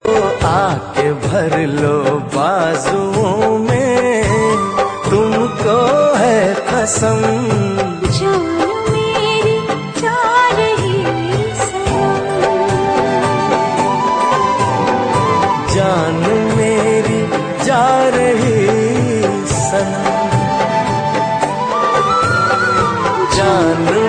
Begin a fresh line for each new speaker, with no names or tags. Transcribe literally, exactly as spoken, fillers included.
आके भर लो बाजुओं में, तुमको है कसम।
जान मेरी जा रही सनम,
जान मेरी जा रही सनम, जान